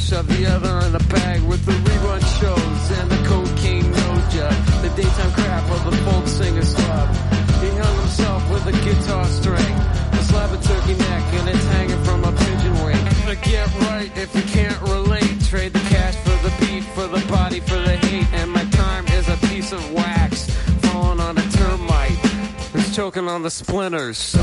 shove the other in a bag with the rerun shows and the cocaine nose job, the daytime crap of the folk singer's club. He hung himself with a guitar string, a slab of turkey neck, and it's hanging from a pigeon wing. But get right if you can't relate. Trade the cash for the beat, for the body, for the hate. And my time is a piece of wax falling on a termite who's choking on the splinters. So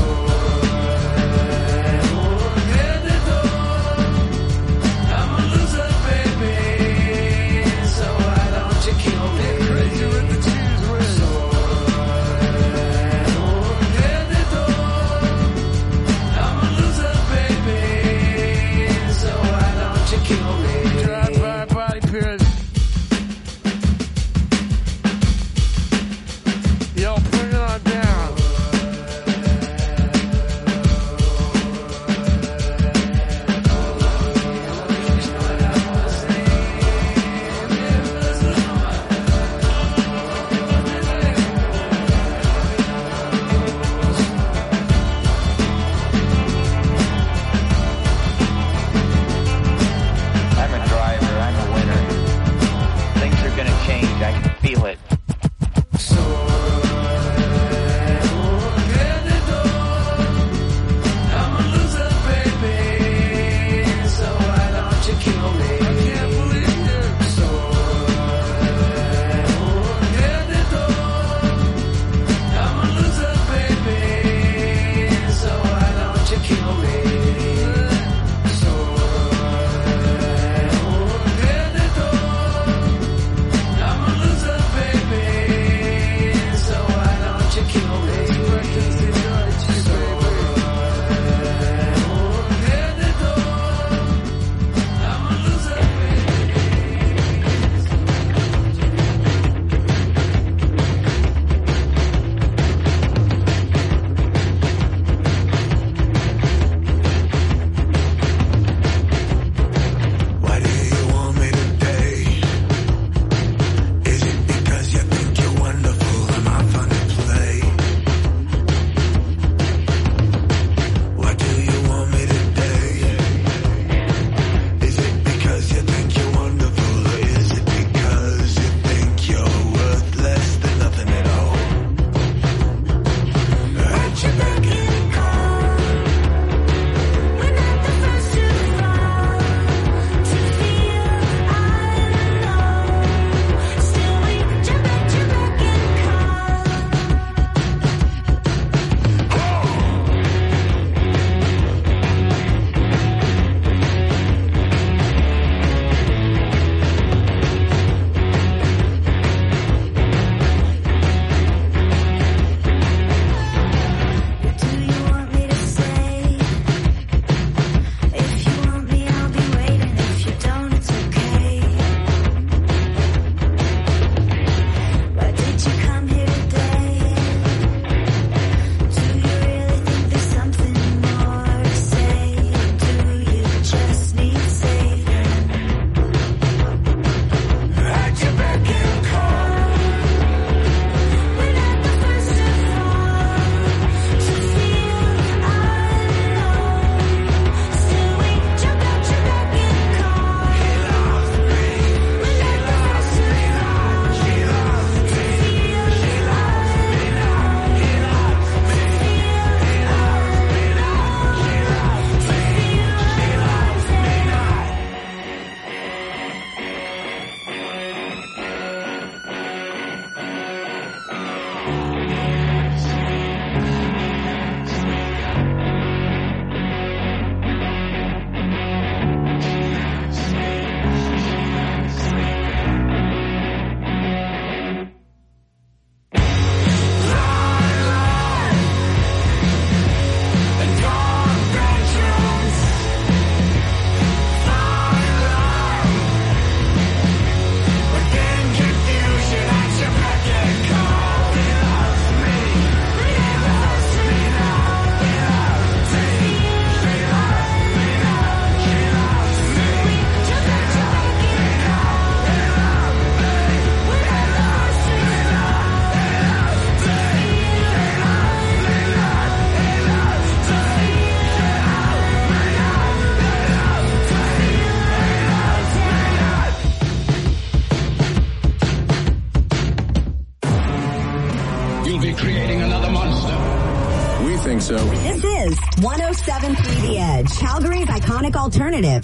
107.3 The Edge, Calgary's iconic alternative.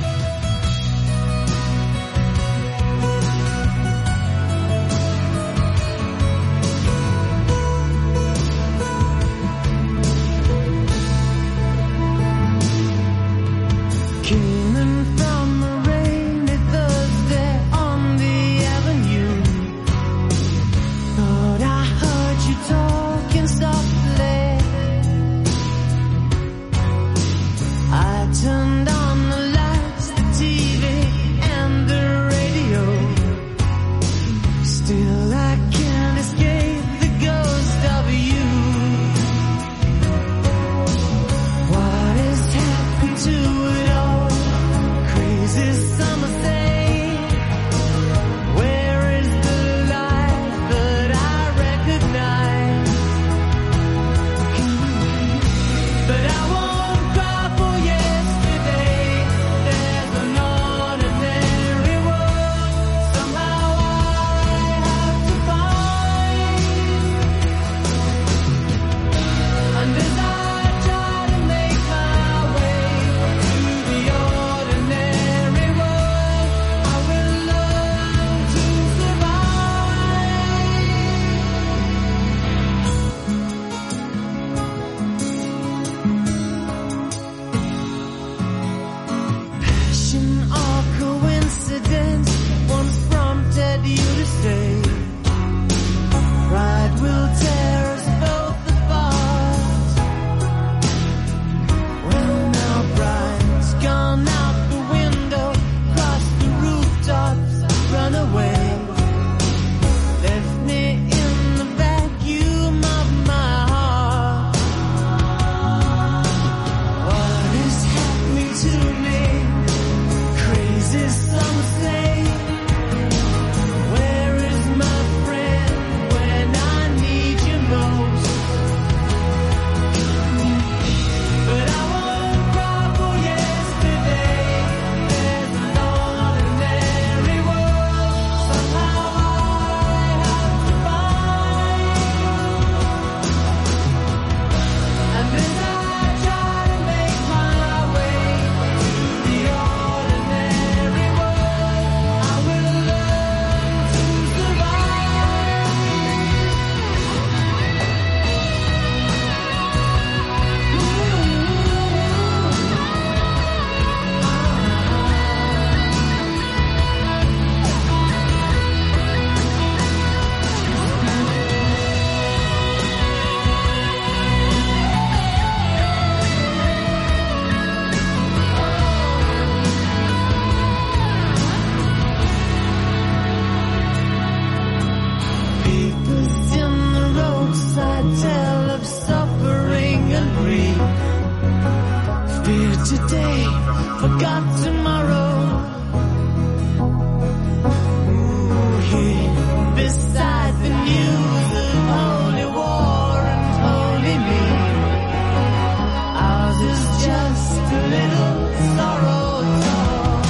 Turned on the lights, the TV, and the radio. Still I can't escape the ghost of you. What has happened to it all? Crazy summer day. Where is the light that I recognize? But I won't cry for you. Today, forgot tomorrow. Ooh, here, beside the news of holy war and holy me, ours is just a little sorrow talk.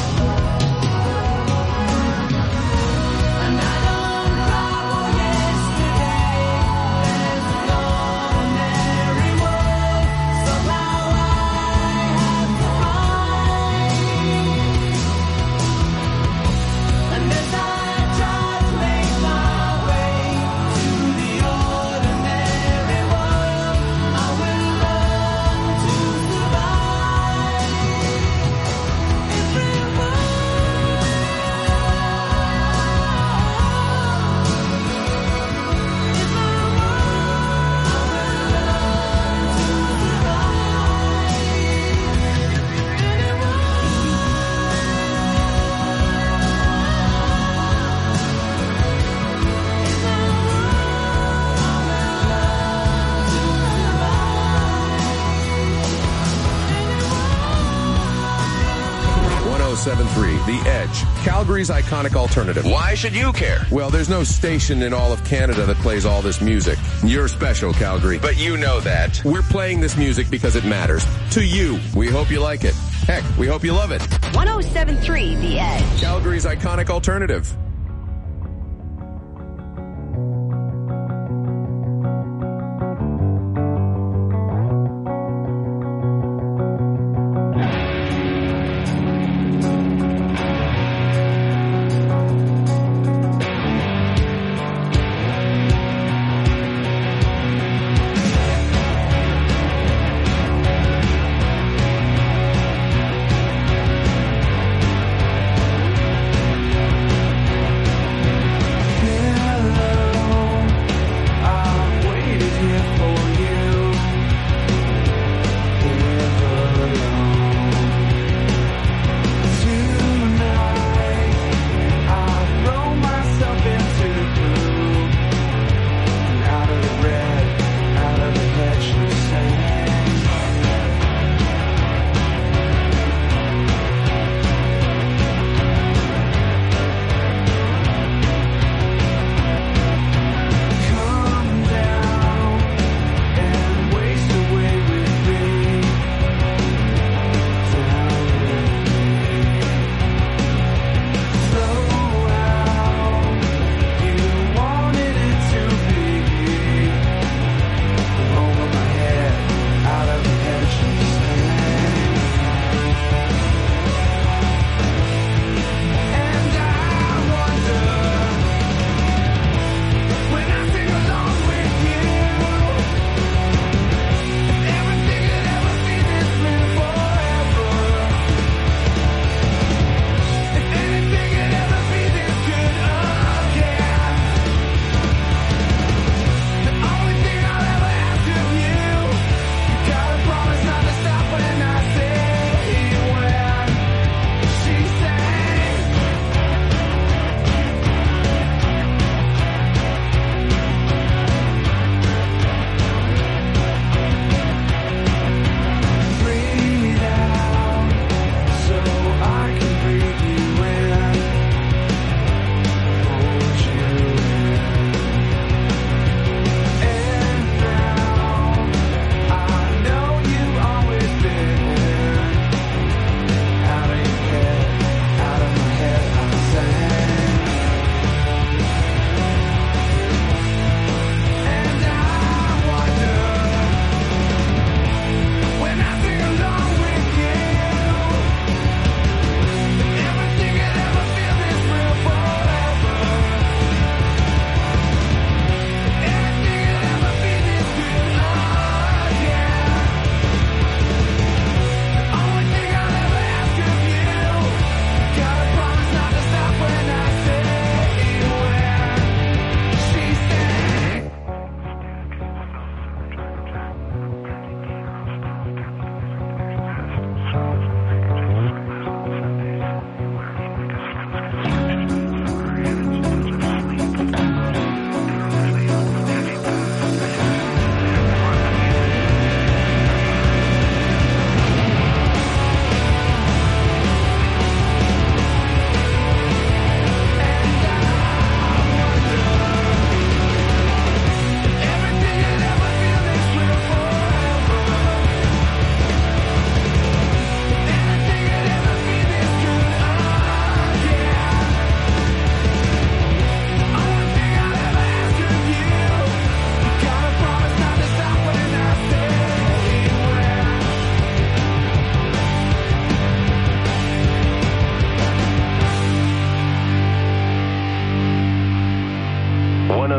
And I don't cry for yesterday. There's an ordinary world. Somehow and as I try to make my way to the ordinary world, I will learn to survive. The Edge, Calgary's iconic alternative. Why should you care? Well, there's no station in all of Canada that plays all this music. You're special, Calgary. But you know that. We're playing this music because it matters. To you. We hope you like it. Heck, we hope you love it. 107.3 The Edge, Calgary's iconic alternative.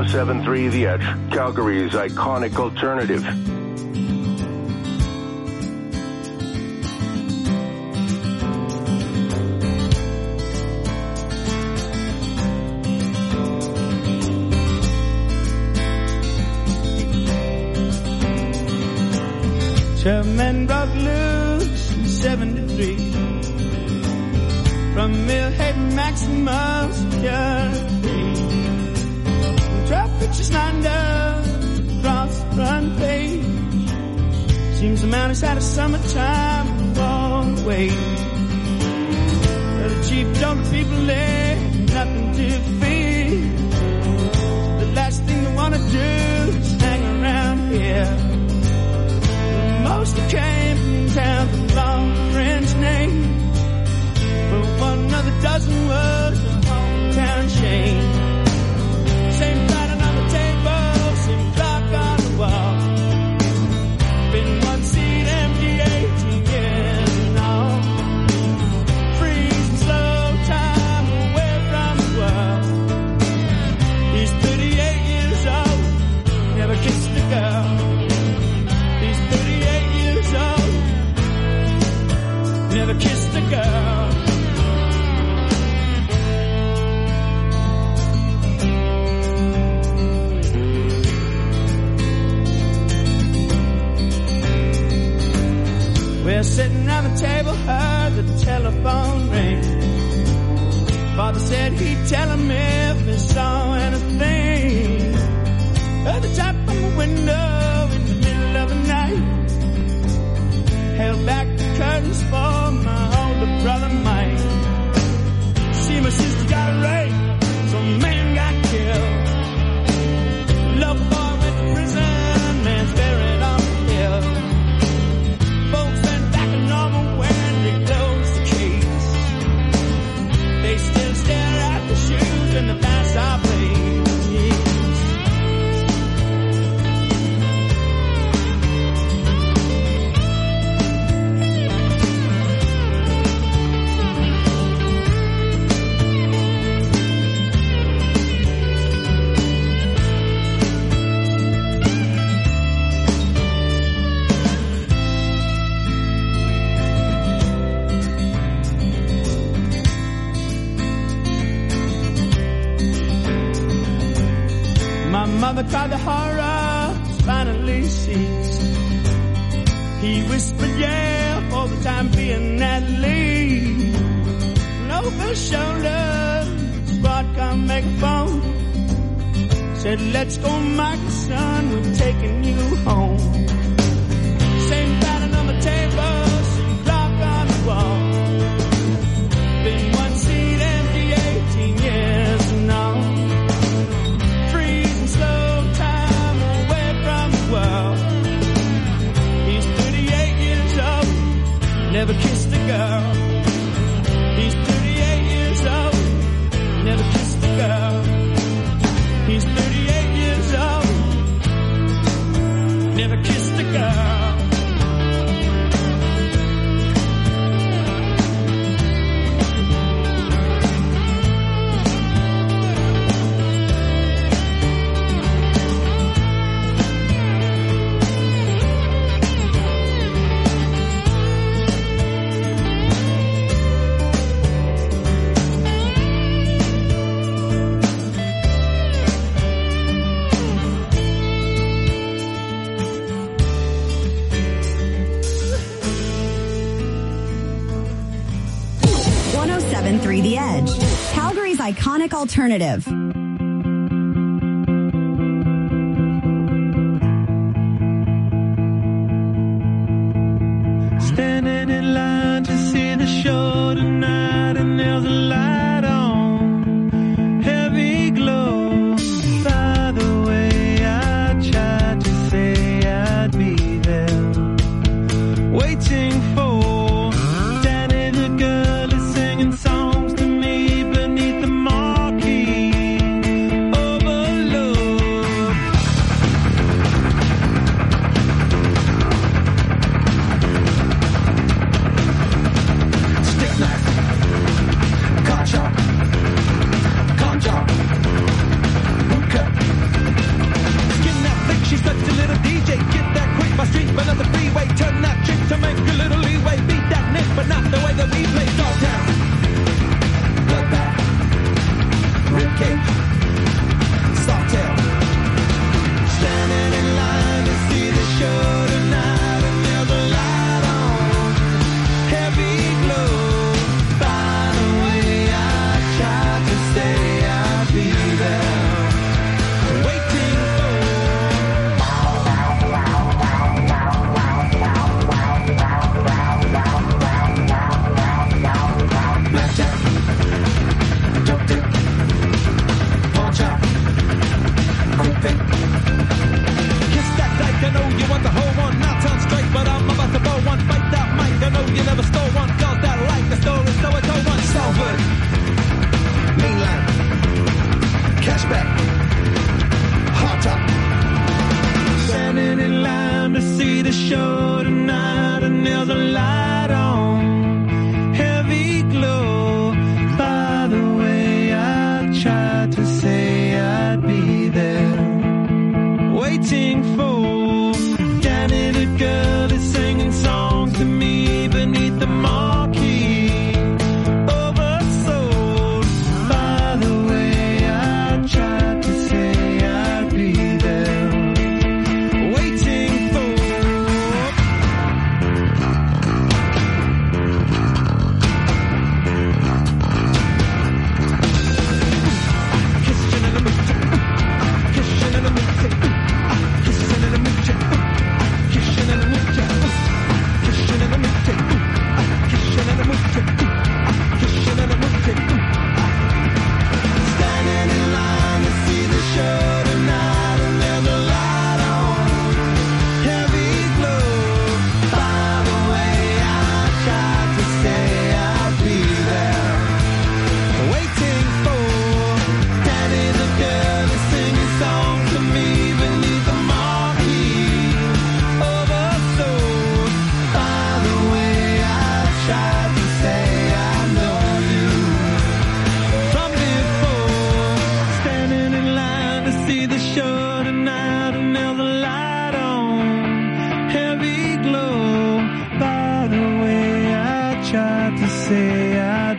107.3 The Edge, Calgary's iconic alternative. Sherman broke loose in 73 from Millhaven Maximum Security. Traffic just lined up across the front page. Seems the man has had a summertime all the way. But the chief told the people there nothing to fear. The last thing they want to do is hang around here. Most that came from town with a long French name, but one of the dozen was a hometown shame. Same pattern on the table, same clock on the wall. Been one seat empty 18 years now. Freezing slow time away from the world. He's 38 years old, never kissed a girl. Never kissed a girl. We're sitting around the table, heard the telephone ring. Father said he'd tell him if he saw anything. Heard the tap on the window in the middle of the night. Held back the curtains for my older brother Mike. See, my sister got raped, some man got killed. Local boy went to prison, man's buried on the hill. Folks went back to normal when they closed the case. They still stare at the shoes and the past I played. Mother cried, the horror finally ceased. He whispered, yeah, for the time being at least. And over his shoulder, squad come make a phone. Said, let's go, Michael, son, we're taking you home. Same pattern on the table, same clock on the wall. Been one seat empty 18 years now. He's 38 years old, never kissed a girl. He's 38 years old, never kissed a girl. He's 38 years old, never kissed a girl. The Edge, Calgary's iconic alternative. Standing in line to see the show tonight, and there's a light on, heavy glow. By the way, I tried to say I'd be there, waiting for Danny the girl is singing songs to me beneath the marquee.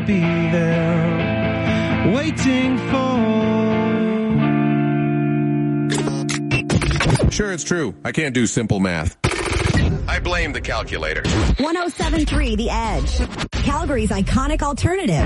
be there waiting for. Sure, it's true. I can't do simple math. I blame the calculator. 107.3 The Edge. Calgary's iconic alternative.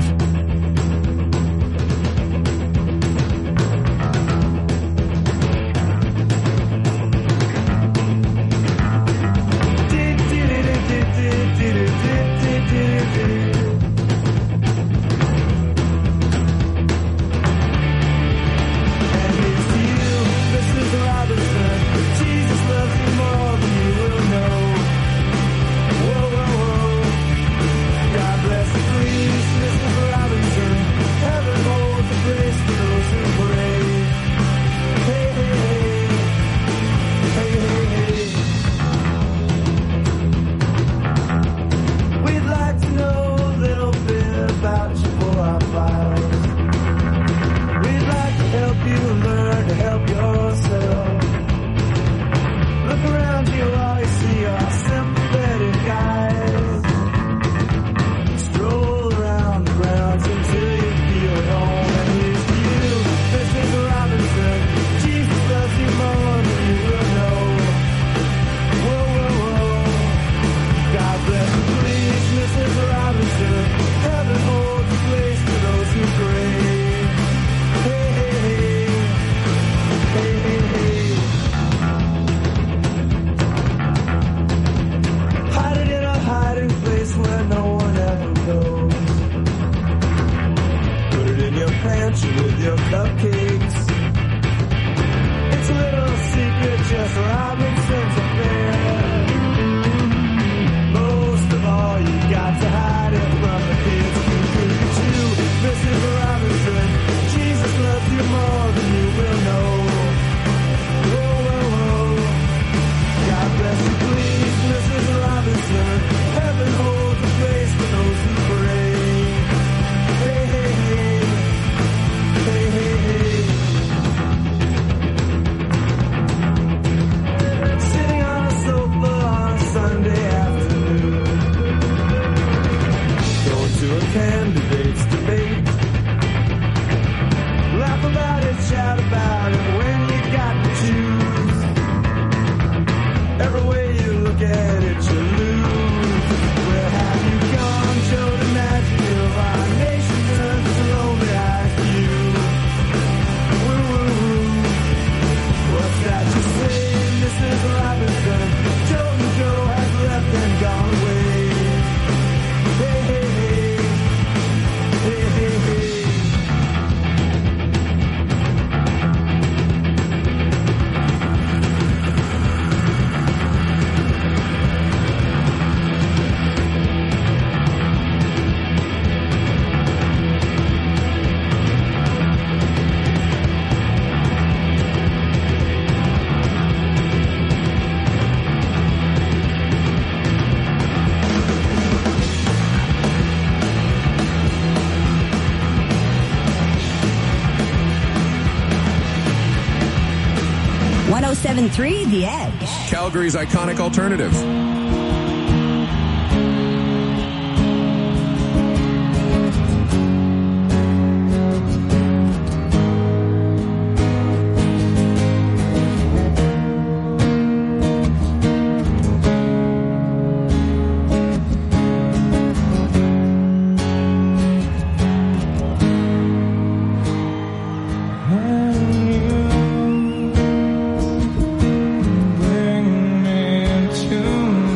The Edge. Calgary's iconic alternative. Bring me to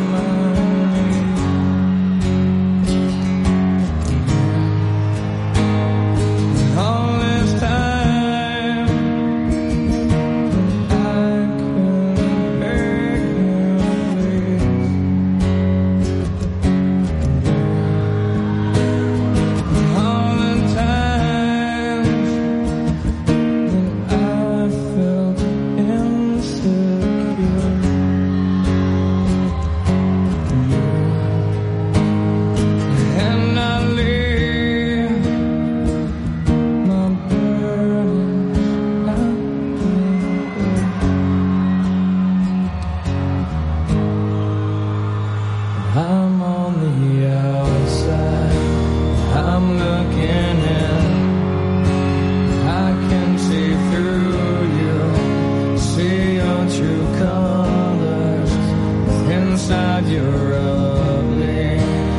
looking in, I can see through you, see your true colors. Inside you're ugly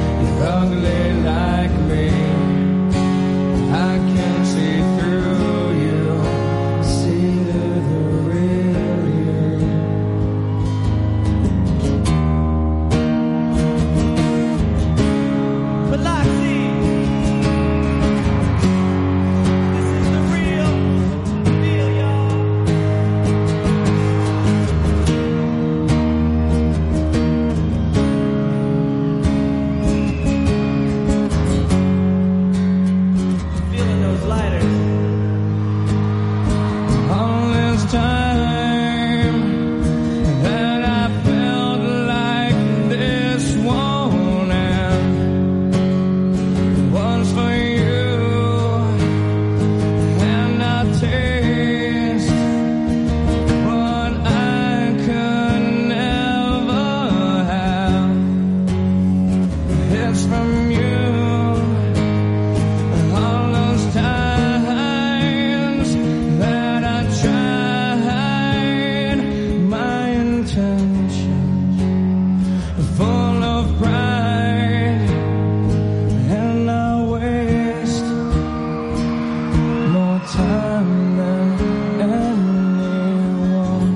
like me. I can see through you, see the real you. Biloxi, this is the real deal, y'all. Feeling those lighters. All this time that I felt like this won't end was for you, and I taste what I could never have. It's from you. All those times that I tried my intentions, full of pride, and I waste more time than anyone.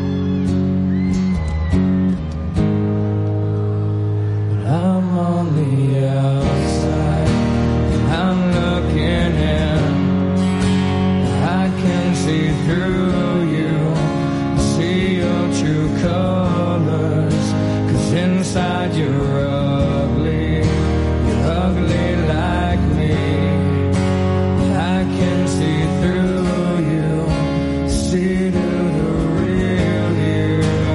But I'm on the outside, I'm looking in, I can see through you, see your true colors. 'Cause inside you're ugly like me. I can see through you, see the real you.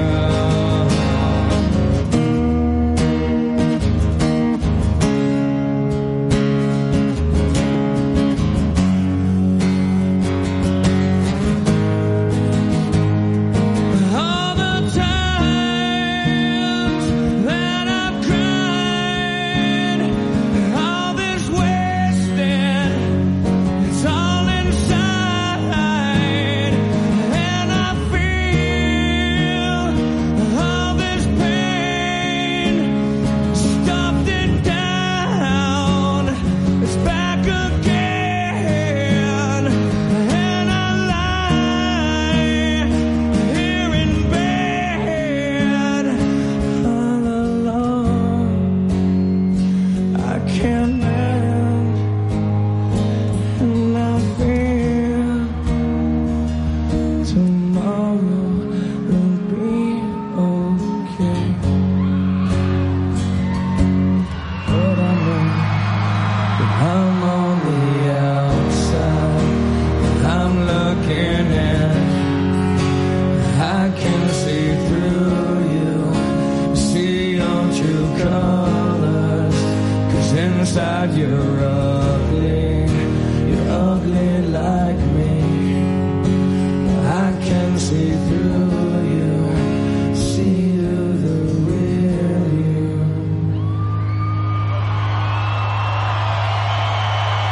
All the times that I've cried, all this wasted, it's all inside, and I feel all this pain, stuffed it down, it's back again, and I lie here in bed all alone. I can't mend, and I fear tomorrow will be okay. But I know that I'm on the outside, I'm looking in, I can see through you, see your true colors. 'Cause inside you're ugly like me. I can see through you, see you the real you.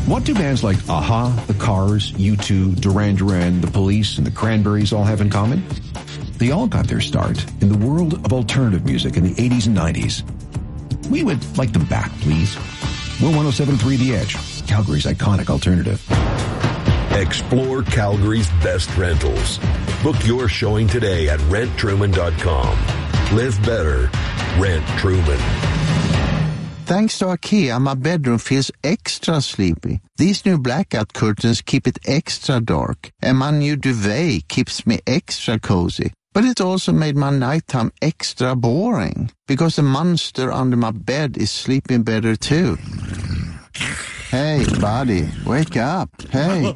What do bands like Aha, The Cars, U2, Duran Duran, The Police, and The Cranberries all have in common? They all got their start in the world of alternative music in the 80s and 90s. We would like them back, please. We're 107.3 The Edge, Calgary's iconic alternative. Explore Calgary's best rentals. Book your showing today at renttruman.com. Live better. Rent Truman. Thanks to IKEA, my bedroom feels extra sleepy. These new blackout curtains keep it extra dark, and my new duvet keeps me extra cozy. But it also made my nighttime extra boring, because the monster under my bed is sleeping better too. Hey, buddy, wake up. Hey.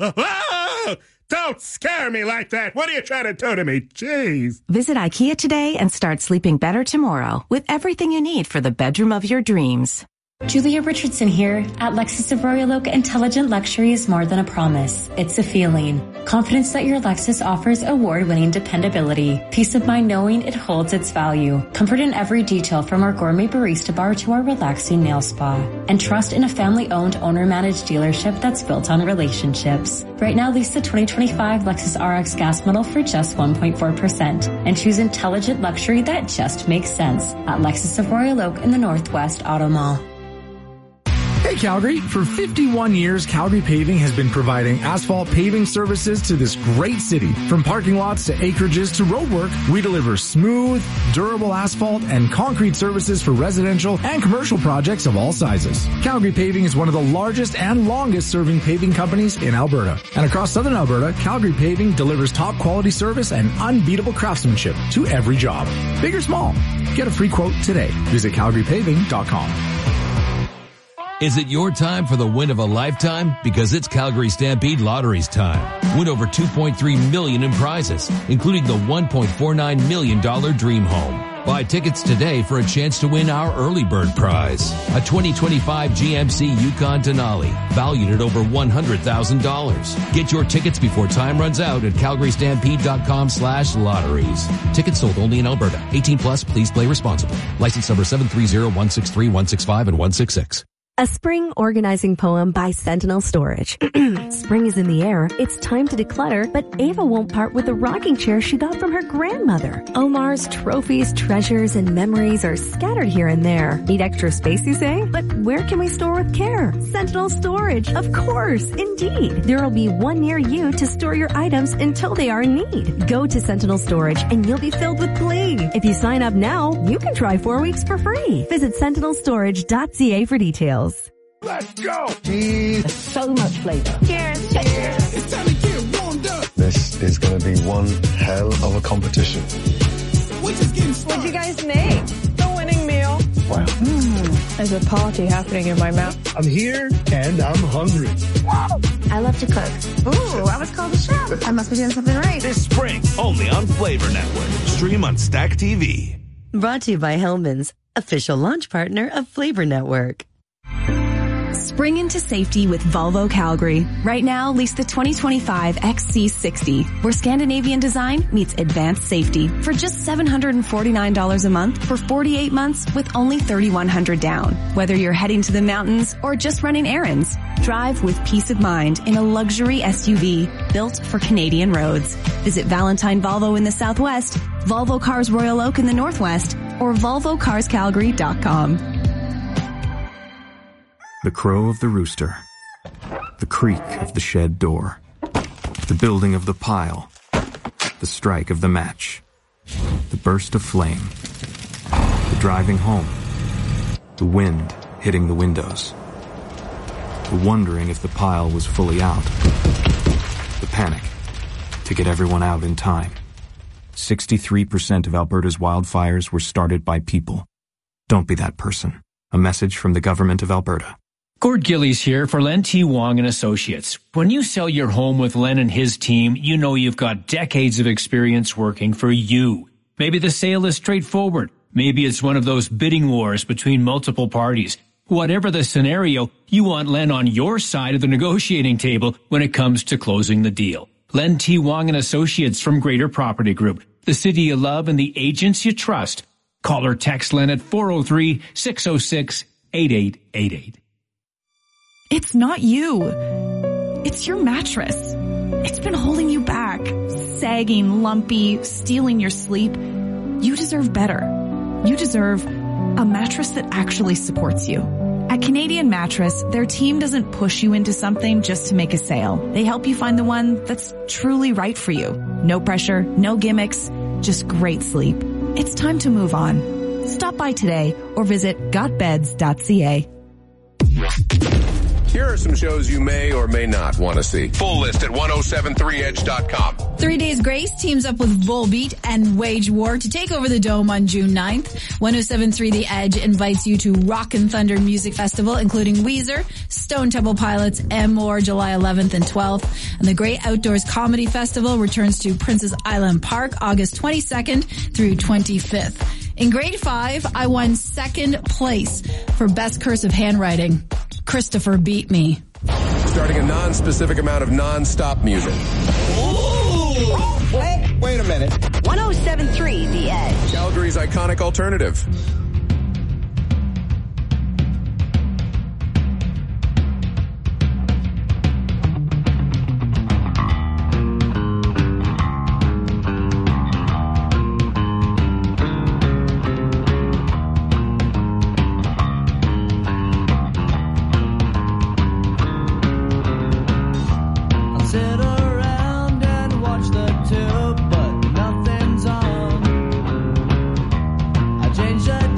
Don't scare me like that. What are you trying to do to me? Jeez. Visit IKEA today and start sleeping better tomorrow with everything you need for the bedroom of your dreams. Julia Richardson here. At Lexus of Royal Oak, intelligent luxury is more than a promise. It's a feeling. Confidence that your Lexus offers award-winning dependability. Peace of mind knowing it holds its value. Comfort in every detail from our gourmet barista bar to our relaxing nail spa. And trust in a family-owned, owner-managed dealership that's built on relationships. Right now, lease the 2025 Lexus RX gas model for just 1.4% and choose intelligent luxury that just makes sense at Lexus of Royal Oak in the Northwest Auto Mall. Hey Calgary, for 51 years, Calgary Paving has been providing asphalt paving services to this great city. From parking lots to acreages to roadwork, we deliver smooth, durable asphalt and concrete services for residential and commercial projects of all sizes. Calgary Paving is one of the largest and longest serving paving companies in Alberta. And across southern Alberta, Calgary Paving delivers top quality service and unbeatable craftsmanship to every job. Big or small, get a free quote today. Visit calgarypaving.com. Is it your time for the win of a lifetime? Because it's Calgary Stampede Lottery's time. Win over $2.3 million in prizes, including the $1.49 million Dream Home. Buy tickets today for a chance to win our early bird prize, a 2025 GMC Yukon Denali, valued at over $100,000. Get your tickets before time runs out at calgarystampede.com/lotteries. Tickets sold only in Alberta. 18 plus, please play responsibly. License number 730-163, 165, and 166. A spring organizing poem by Sentinel Storage. Spring is in the air. It's time to declutter, but Ava won't part with the rocking chair she got from her grandmother. Omar's trophies, treasures, and memories are scattered here and there. Need extra space, you say? But where can we store with care? Sentinel Storage, of course, indeed. There will be one near you to store your items until they are in need. Go to Sentinel Storage and you'll be filled with bling. If you sign up now, you can try 4 weeks for free. Visit sentinelstorage.ca for details. Let's go! There's so much flavor. Cheers! Cheers! It's time to get warmed up. This is going to be one hell of a competition. What'd you guys make? The winning meal. Wow. There's a party happening in my mouth. I'm here and I'm hungry. I love to cook. Ooh, I was called a chef. I must be doing something right. This spring, only on Flavor Network. Stream on Stack TV. Brought to you by Hellman's, official launch partner of Flavor Network. Spring into safety with Volvo Calgary. Right now, lease the 2025 XC60, where Scandinavian design meets advanced safety for just $749 a month for 48 months with only $3,100 down. Whether you're heading to the mountains or just running errands, drive with peace of mind in a luxury SUV built for Canadian roads. Visit Valentine Volvo in the Southwest, Volvo Cars Royal Oak in the Northwest, or VolvoCarsCalgary.com. The crow of the rooster, the creak of the shed door, the building of the pile, the strike of the match, the burst of flame, the driving home, the wind hitting the windows, the wondering if the pile was fully out, the panic to get everyone out in time. 63% of Alberta's wildfires were started by people. Don't be that person. A message from the Government of Alberta. Gord Gillies here for Len T. Wong and Associates. When you sell your home with Len and his team, you know you've got decades of experience working for you. Maybe the sale is straightforward. Maybe it's one of those bidding wars between multiple parties. Whatever the scenario, you want Len on your side of the negotiating table when it comes to closing the deal. Len T. Wong and Associates from Greater Property Group, the city you love and the agents you trust. Call or text Len at 403-606-8888. It's not you. It's your mattress. It's been holding you back, sagging, lumpy, stealing your sleep. You deserve better. You deserve a mattress that actually supports you. At Canadian Mattress, their team doesn't push you into something just to make a sale. They help you find the one that's truly right for you. No pressure, no gimmicks, just great sleep. It's time to move on. Stop by today or visit gotbeds.ca. Here are some shows you may or may not want to see. Full list at 1073edge.com. 3 Days Grace teams up with Volbeat and Wage War to take over the Dome on June 9th. 1073 The Edge invites you to Rockin' Thunder Music Festival, including Weezer, Stone Temple Pilots, and more, July 11th and 12th. And the Great Outdoors Comedy Festival returns to Princess Island Park August 22nd through 25th. In grade 5, I won second place for Best Cursive Handwriting. Christopher beat me. Starting a non-specific amount of non-stop music. Wait a minute. 1073 The Edge. Calgary's iconic alternative. Change the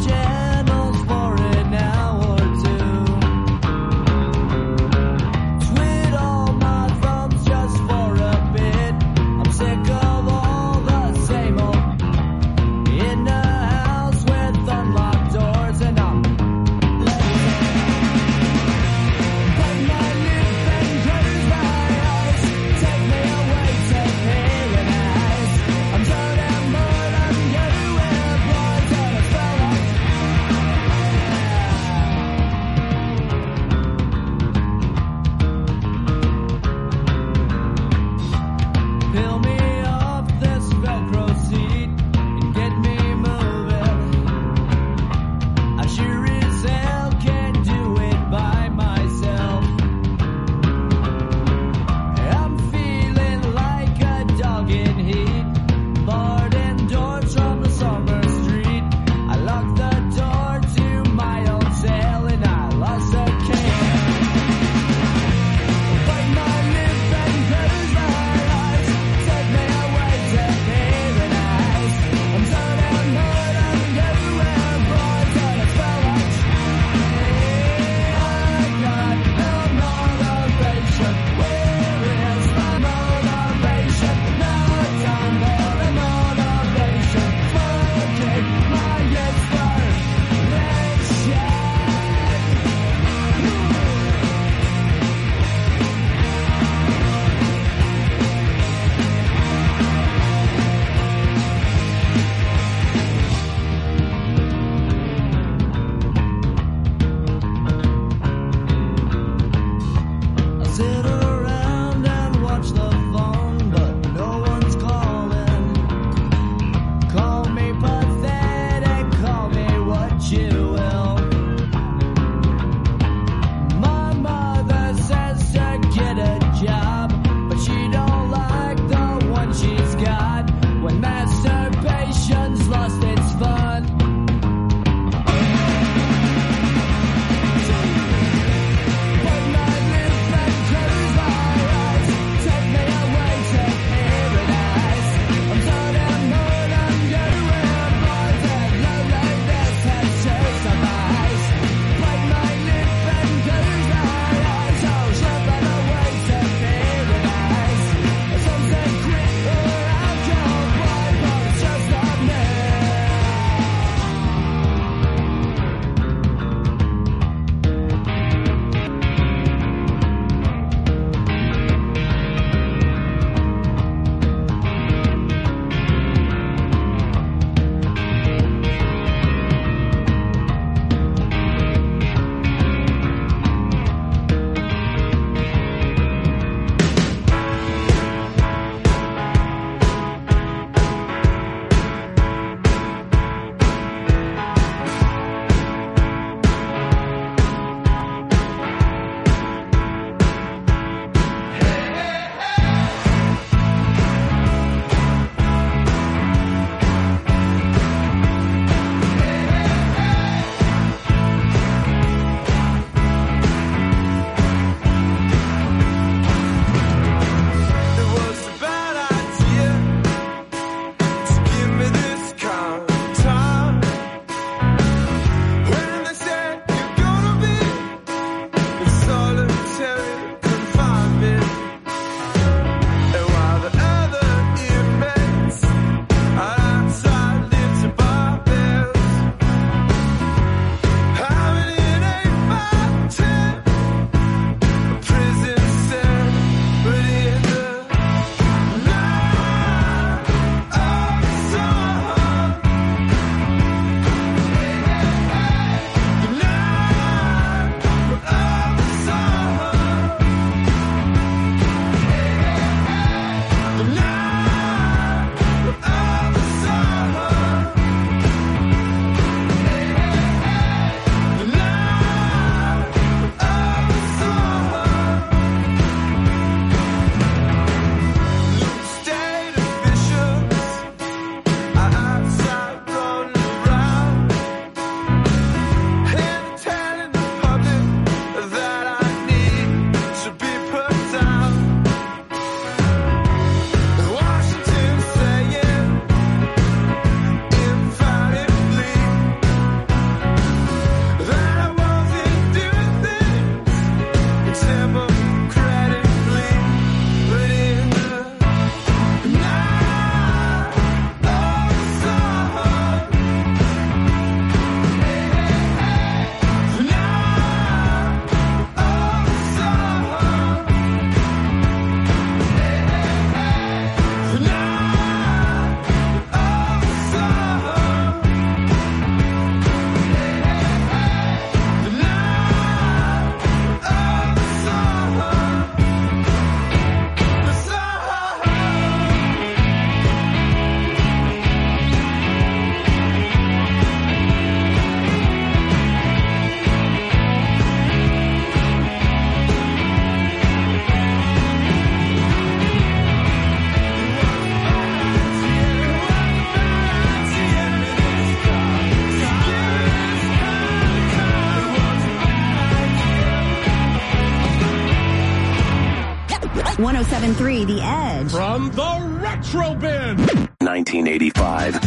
107.3 The Edge. From the Retro Bin. 1985.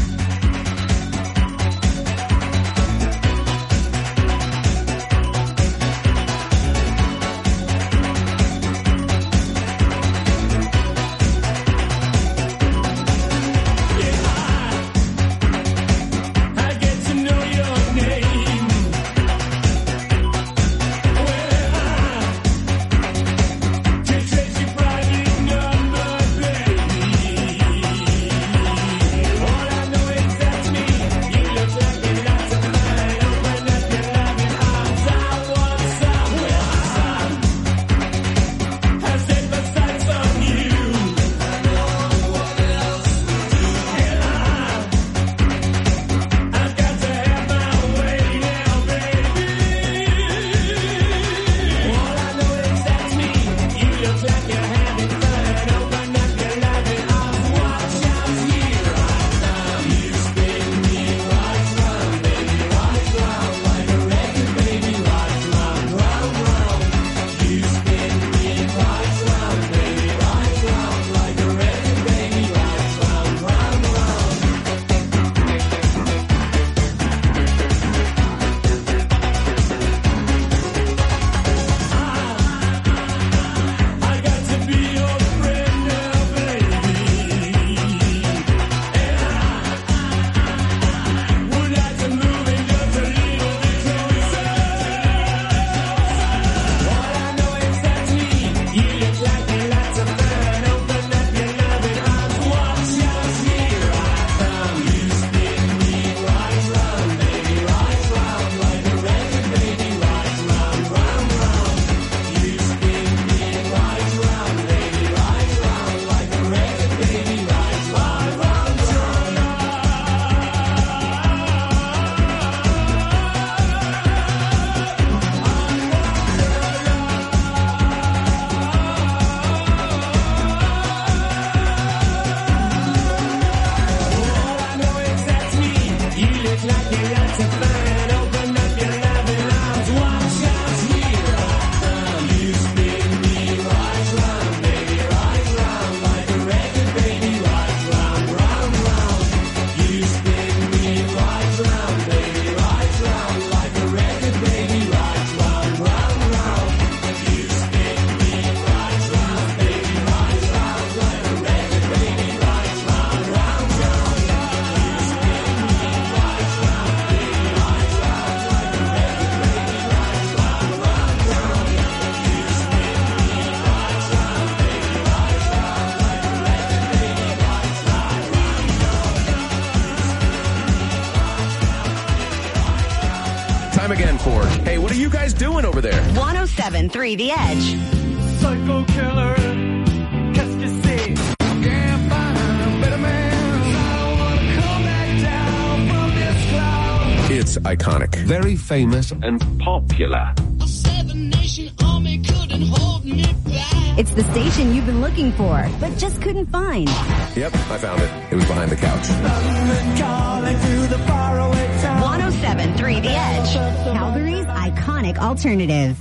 Again for, hey, what are you guys doing over there? 107.3 The Edge. Psycho killer, qu'est-ce que c'est? Can't find a better man. I don't wanna come back down from this cloud. It's iconic. Very famous and popular. A seven-nation army couldn't hold me back. It's the station you've been looking for, but just couldn't find. Yep, I found it. It was behind the couch. 107.3 The Edge. Calgary's iconic alternative.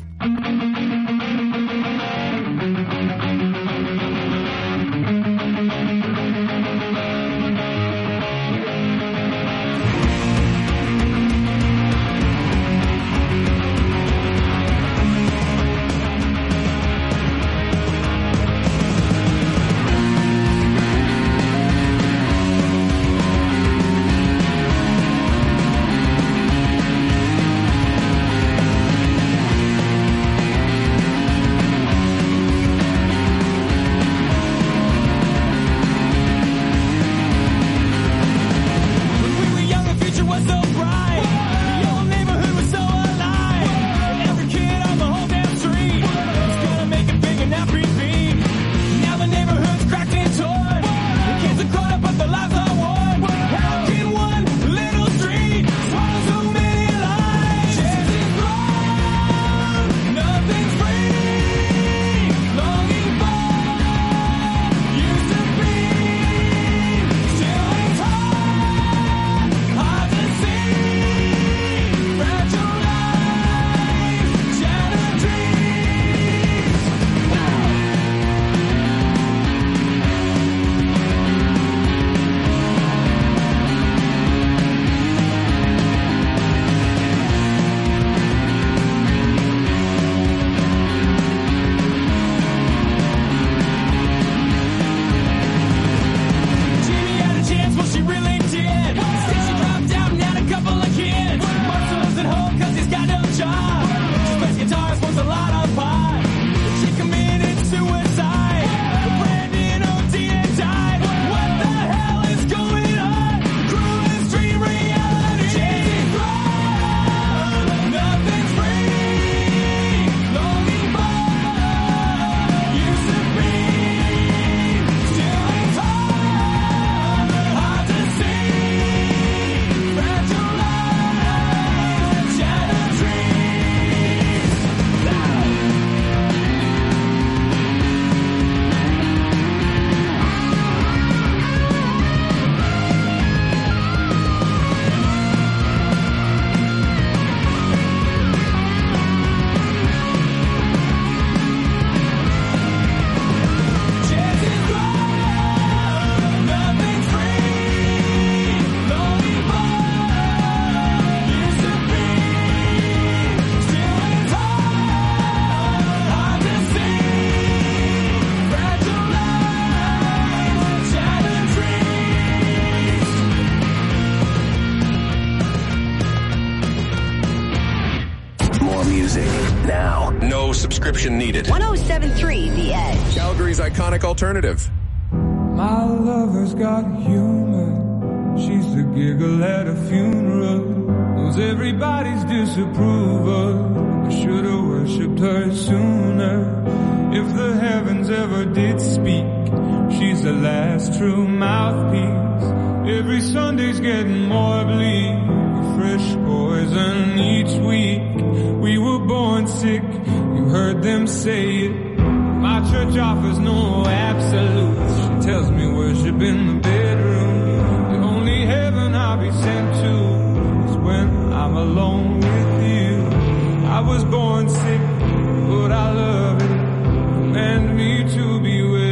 No subscription needed. 107.3 The Edge. Calgary's iconic alternative. My lover's got humor. She's the giggle at a funeral. Knows everybody's disapproval. I should have worshipped her sooner. If the heavens ever did speak, she's the last true mouthpiece. Every Sunday's getting more bleak. Fresh poison each week. We were born sick, you heard them say it. My church offers no absolutes. She tells me worship in the bedroom. The only heaven I'll be sent to is when I'm alone with you. I was born sick, but I love it. Command me to be well.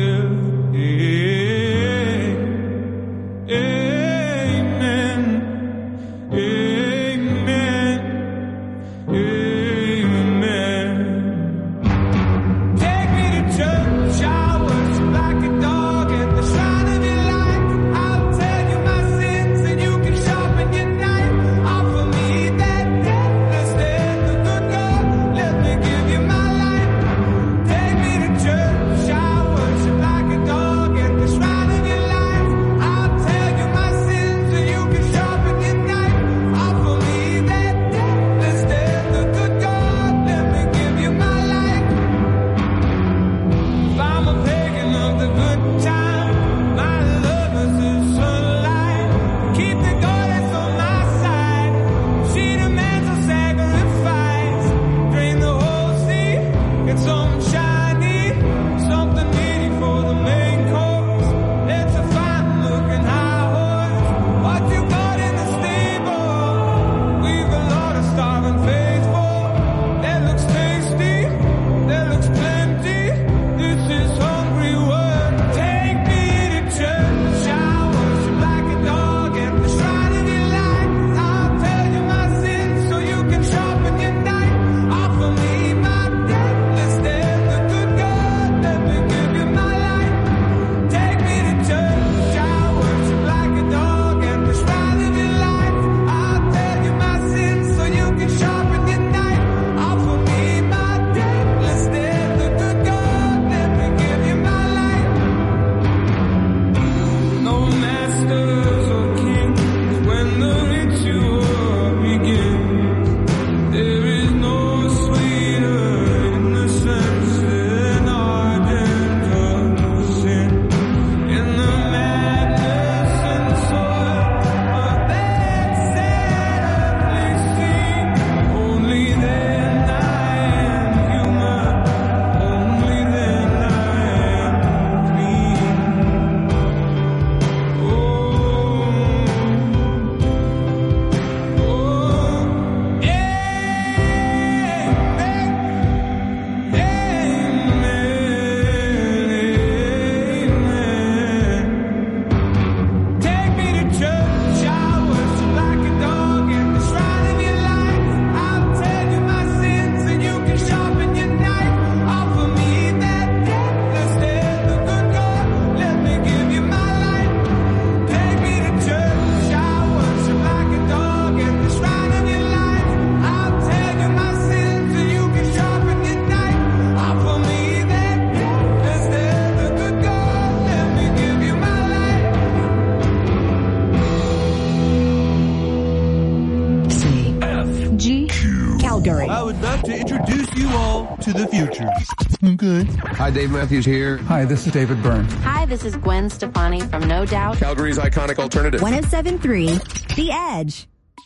Amen. Amen. Amen. Take me to church, I worship like a dog at the shrine of your light. I'll tell you my sins and you can sharpen your knife. Offer me that deathless death, the good God, let me give you my life. Take me to church, I worship like a dog at the shrine of your life. I'll tell you my sins and you can sharpen your knife. Offer me that deathless death, the good God, let me give you my life. If I'm a pagan of the good time, my love is the sunlight. Keep the goddess on my side. She demands a sacrifice. Drain the whole sea, get something shiny, something needy for the main course. It's a fine looking high horse. What you got in the stable? We've a lot of starving faithful. That looks tasty, that looks plenty. This is hungry work. Take me to church, I worship like a dog at the shrine of your light. I'll tell you my sins so you can sharpen your knife. Offer me my deathless death, the good God, let me give you my life. Take me to church, I worship like a dog at the shrine of your light. I'll tell you my sins so you can sharpen your knife. Offer me my deathless death, the good God, let me give you my life. No masters or kings when the ritual begins. There is no sweeter innocence than ardent of sin. In the madness and soil of that sadly scene, only then I am human, only then I am clean. Take me to church, I worship like a dog at the shrine of your life. I'll tell you my sins and you can sharpen your knife. Offer me that deathless death, the good God, let me give you my life. Take me to church, I worship like a dog at the shrine of your life. I'll tell you my sins and you can sharpen your knife. Offer me that deathless death, the good God, let me give you my life. G. Calgary. I would like to introduce you all to the future. Okay. Hi, Dave Matthews here. Hi, this is David Byrne. Hi, this is Gwen Stefani from No Doubt. Calgary's iconic alternative. 107.3 The Edge.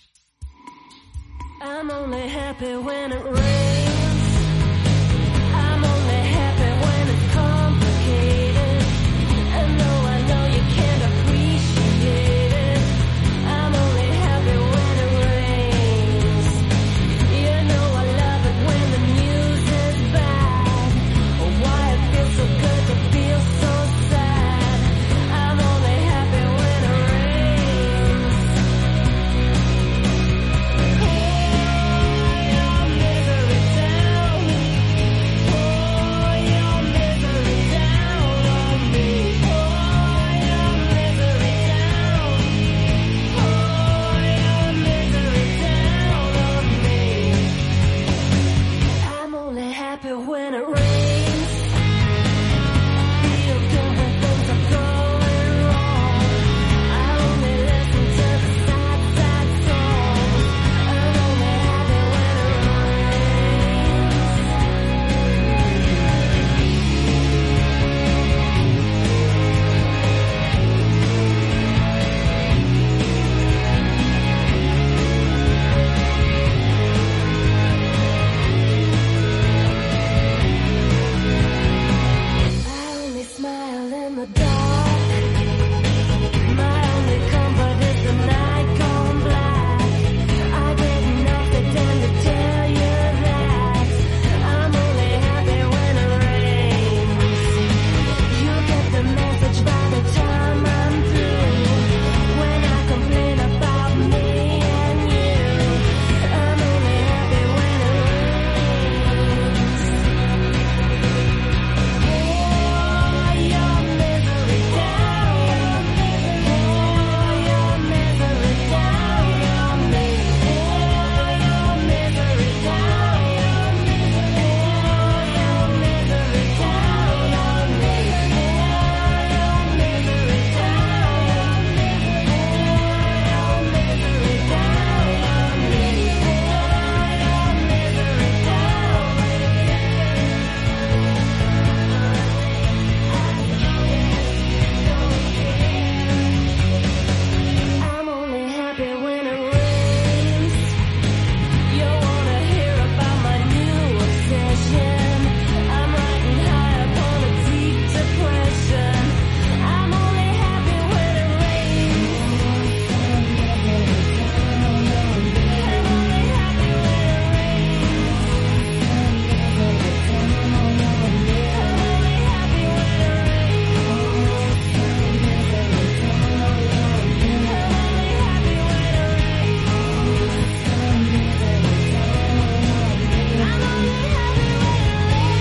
I'm only happy when it rains. I'm only happy when it's complicated. And though I know you can't appreciate it, I'm only happy when it rains. You know I love it when the news is bad. Oh, why it feels so good to feel so sad. I'm only happy when it rains. Oh, your misery happy when it rains.